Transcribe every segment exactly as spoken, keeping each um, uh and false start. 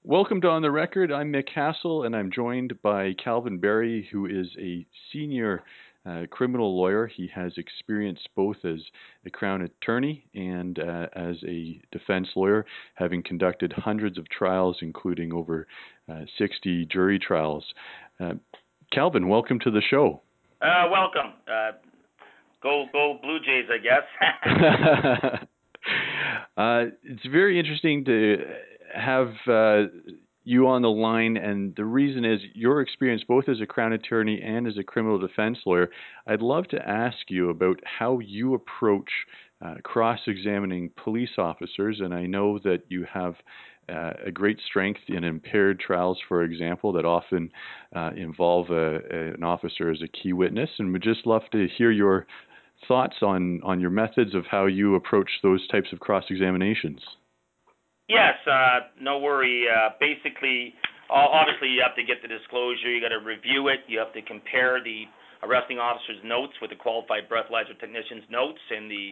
Welcome to On the Record. I'm Mick Hassel, and I'm joined by Calvin Barry, who is a senior uh, criminal lawyer. He has experience both as a Crown attorney and uh, as a defense lawyer, having conducted hundreds of trials, including over uh, sixty jury trials. Uh, Calvin, welcome to the show. Uh, welcome. Uh, go, go Blue Jays, I guess. uh, it's very interesting to have uh, you on the line, and the reason is your experience both as a Crown attorney and as a criminal defense lawyer. I'd love to ask you about how you approach uh, cross-examining police officers, and I know that you have uh, a great strength in impaired trials, for example, that often uh, involve a, a, an officer as a key witness, and we'd just love to hear your thoughts on, on your methods of how you approach those types of cross-examinations. Yes, uh, no worry. Uh, basically, obviously, you have to get the disclosure. You got to review it. You have to compare the arresting officer's notes with the qualified breathalyzer technician's notes and the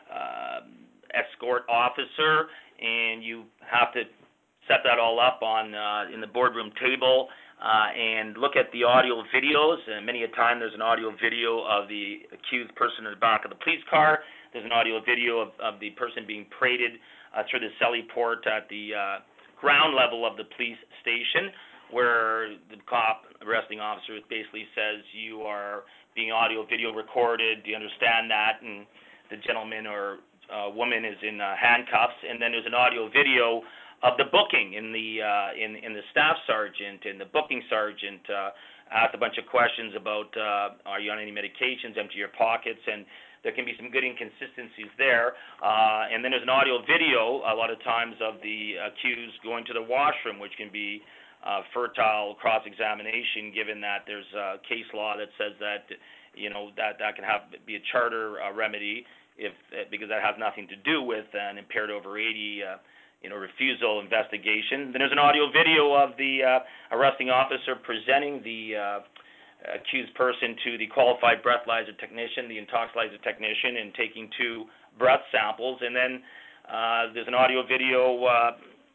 uh, escort officer, and you have to set that all up on uh, in the boardroom table uh, and look at the audio videos. And many a time, there's an audio video of the accused person in the back of the police car. There's an audio video of, of the person being paraded uh, through the celly port at the uh, ground level of the police station, where the cop, arresting officer, basically says, you are being audio video recorded. Do you understand that? And the gentleman or uh, woman is in uh, handcuffs. And then there's an audio video of the booking in the uh, in in the staff sergeant and the booking sergeant uh, asked a bunch of questions about uh, are you on any medications, empty your pockets, and there can be some good inconsistencies there. Uh, and then there's an audio video a lot of times of the accused going to the washroom, which can be uh, fertile cross-examination, given that there's a case law that says that you know that that can have be a charter uh, remedy if because that has nothing to do with an impaired over eighty. Uh, you know, refusal investigation. Then there's an audio video of the uh, arresting officer presenting the uh, accused person to the qualified breathalyzer technician, the intoxilizer technician, and taking two breath samples. And then uh, there's an audio video uh,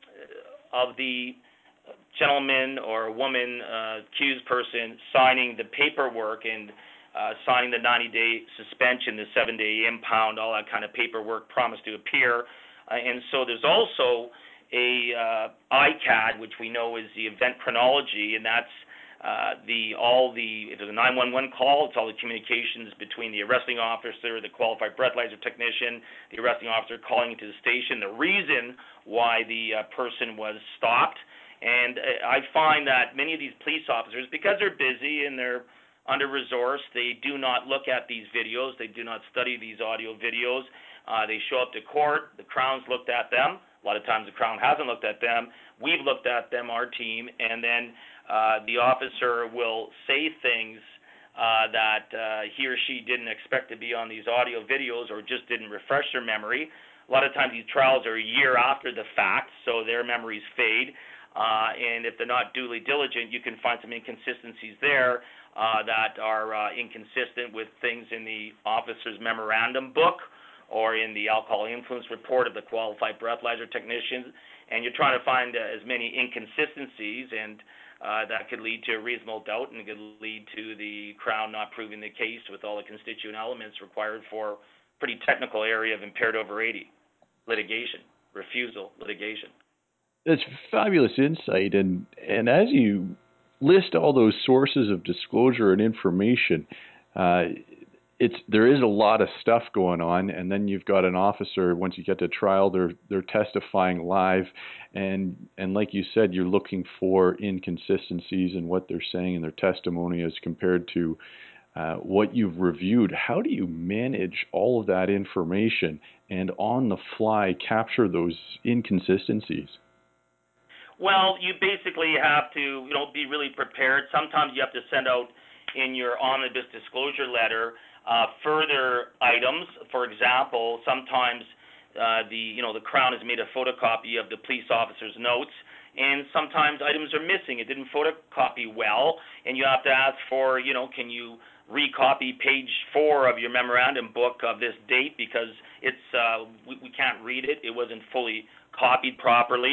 of the gentleman or woman uh, accused person signing the paperwork and uh, signing the ninety-day suspension, the seven-day impound, all that kind of paperwork, promise to appear. Uh, and so there's also a uh, I C A D, which we know is the event chronology, and that's uh, the all the if there's a nine one one call, it's all the communications between the arresting officer, the qualified breathalyzer technician, the arresting officer calling into the station, the reason why the uh, person was stopped. And uh, I find that many of these police officers, because they're busy and they're under-resourced, they do not look at these videos, they do not study these audio videos. Uh, they show up to court. The Crown's looked at them. A lot of times the Crown hasn't looked at them. We've looked at them, our team, and then uh, the officer will say things uh, that uh, he or she didn't expect to be on these audio videos or just didn't refresh their memory. A lot of times these trials are a year after the fact, so their memories fade. Uh, and if they're not duly diligent, you can find some inconsistencies there uh, that are uh, inconsistent with things in the officer's memorandum book or in the alcohol influence report of the qualified breathalyzer technician, and you're trying to find uh, as many inconsistencies, and uh, that could lead to a reasonable doubt, and it could lead to the Crown not proving the case with all the constituent elements required for pretty technical area of impaired over eighty litigation, refusal litigation. That's fabulous insight, and and as you list all those sources of disclosure and information, uh, it's there is a lot of stuff going on, and then you've got an officer. Once you get to trial, they're they're testifying live, and and like you said, you're looking for inconsistencies in what they're saying in their testimony as compared to uh, what you've reviewed. How do you manage all of that information and on the fly capture those inconsistencies? Well, you basically have to, you know, be really prepared. Sometimes you have to send out in your omnibus disclosure letter uh, further items. For example, sometimes uh, the, you know, the Crown has made a photocopy of the police officer's notes, and sometimes items are missing. It didn't photocopy well, and you have to ask for, you know, can you recopy page four of your memorandum book of this date because it's uh, we, we can't read it. It wasn't fully copied properly.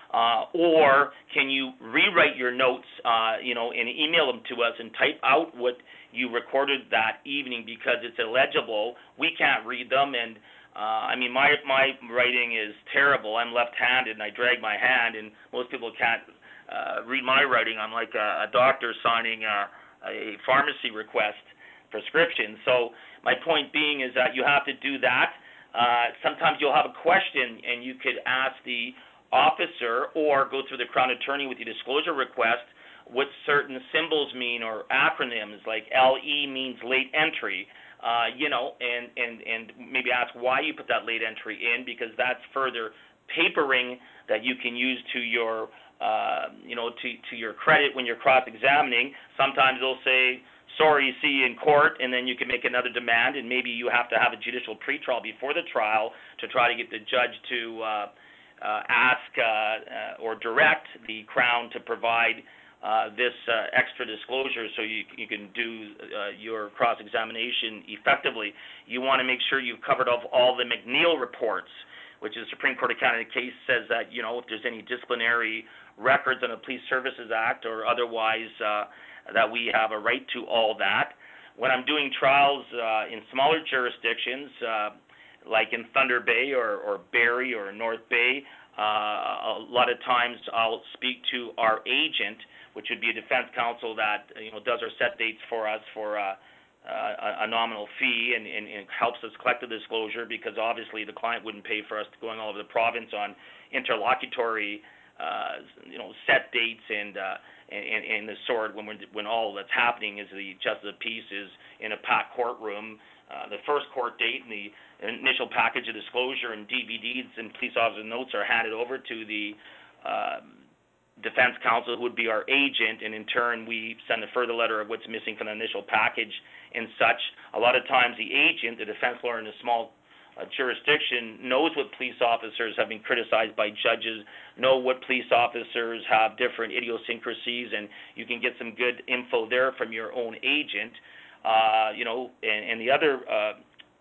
Uh, or can you rewrite your notes, uh, you know, and email them to us and type out what you recorded that evening because it's illegible. We can't read them, and uh, I mean, my my writing is terrible. I'm left-handed, and I drag my hand, and most people can't uh, read my writing. I'm like a, a doctor signing a, a pharmacy request prescription. So my point being is that you have to do that. Uh, sometimes you'll have a question, and you could ask the officer or go through the Crown Attorney with your disclosure request what certain symbols mean or acronyms, like L E means late entry, uh, you know, and, and, and maybe ask why you put that late entry in, because that's further papering that you can use to your, uh, you know, to, to your credit when you're cross-examining. Sometimes they'll say, sorry, see you in court, and then you can make another demand, and maybe you have to have a judicial pretrial before the trial to try to get the judge to uh, uh, ask uh, uh, or direct the Crown to provide uh, this uh, extra disclosure so you, you can do uh, your cross-examination effectively. You want to make sure you've covered off all the McNeil reports, which is the Supreme Court of Canada case, says that, you know, if there's any disciplinary records on the Police Services Act or otherwise, uh, that we have a right to all that. When I'm doing trials uh, in smaller jurisdictions, uh, like in Thunder Bay or, or Barrie or North Bay, uh, a lot of times I'll speak to our agent, which would be a defense counsel that, you know, does our set dates for us for uh, uh, a nominal fee and, and, and helps us collect the disclosure, because obviously the client wouldn't pay for us going all over the province on interlocutory, uh, you know, set dates and uh, and, and the sort when we're, when all that's happening is the justice of peace is in a packed courtroom. Uh, the first court date and the initial package of disclosure and D V Ds and police officer notes are handed over to the uh, defense counsel, who would be our agent, and in turn we send a further letter of what's missing from the initial package and such. A lot of times the agent, the defense lawyer in a small uh, jurisdiction, knows what police officers have been criticized by judges, know what police officers have different idiosyncrasies, and you can get some good info there from your own agent. Uh, you know, and, and the other uh,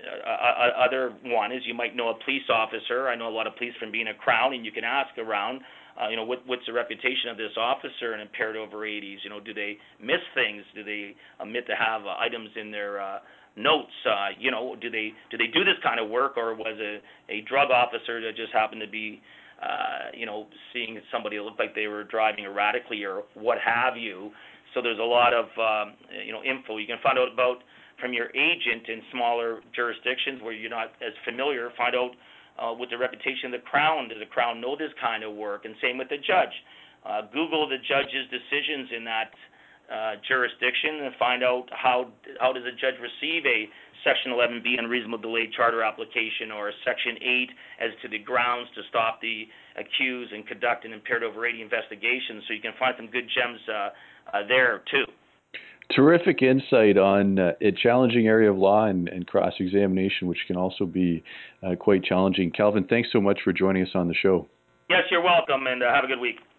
uh, other one is you might know a police officer. I know a lot of police from being a Crown, and you can ask around, uh, you know, what, what's the reputation of this officer in impaired over eighties? You know, do they miss things? Do they omit to have uh, items in their uh, notes? Uh, you know, do they do they do this kind of work, or was it a drug officer that just happened to be, uh, you know, seeing somebody that looked like they were driving erratically or what have you? So there's a lot of, um, you know, info you can find out about from your agent in smaller jurisdictions where you're not as familiar. Find out uh, with the reputation of the Crown. Does the Crown know this kind of work? And same with the judge. Uh, Google the judge's decisions in that uh, jurisdiction and find out how how does a judge receive a Section eleven B unreasonable delay charter application, or a Section eight as to the grounds to stop the accused and conduct an impaired over eighty investigation. So you can find some good gems uh, Uh, there too. Terrific insight on uh, a challenging area of law and, and cross-examination, which can also be uh, quite challenging. Calvin, thanks so much for joining us on the show. Yes, you're welcome, and uh, have a good week.